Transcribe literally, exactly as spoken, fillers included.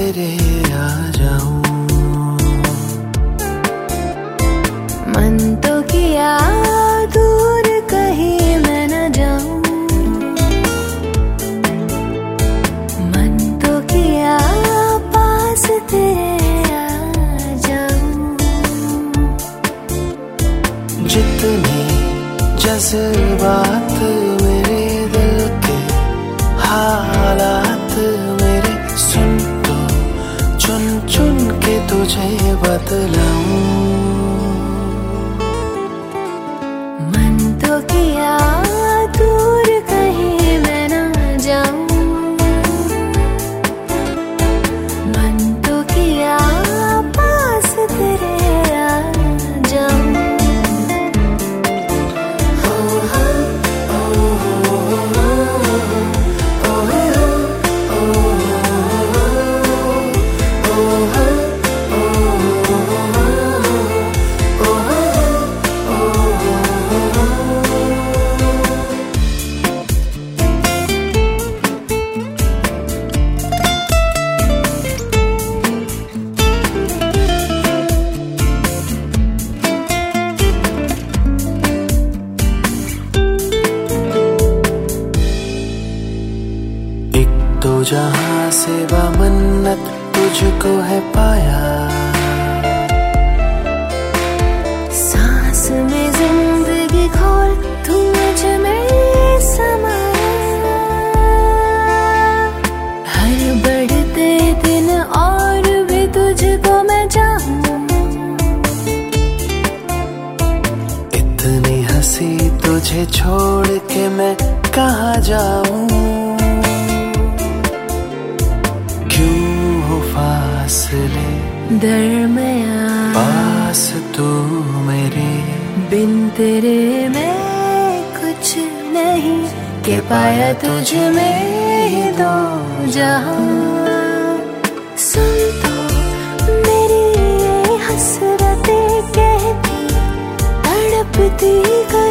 तेरे आ जाऊं। मन तो किया दूर कहीं मैं न जाऊं, मन तो किया पास तेरे आ जाऊं। जितने जज्बात मेरे दिल के हालात मेरे सुन तो चुन चुन के तुझे बतलाऊं। मन तो किया दूर कहीं मैं न जाऊं, मन तो किया पास तेरे आ जाऊं। तो जहां से मन्नत तुझको है पाया, सांस में जिंदगी खोल तू मुझ में समाया। हर बढ़ते दिन और भी तुझको मैं चाहूं, इतनी हंसी तुझे छोड़ के मैं कहाँ जाऊं। फासले दरमियां पास तू मेरे, बिन तेरे मैं कुछ नहीं, के पाया तुझ में ही दो जहां। सुन तो मेरी ये हसरतें कहती, तड़पती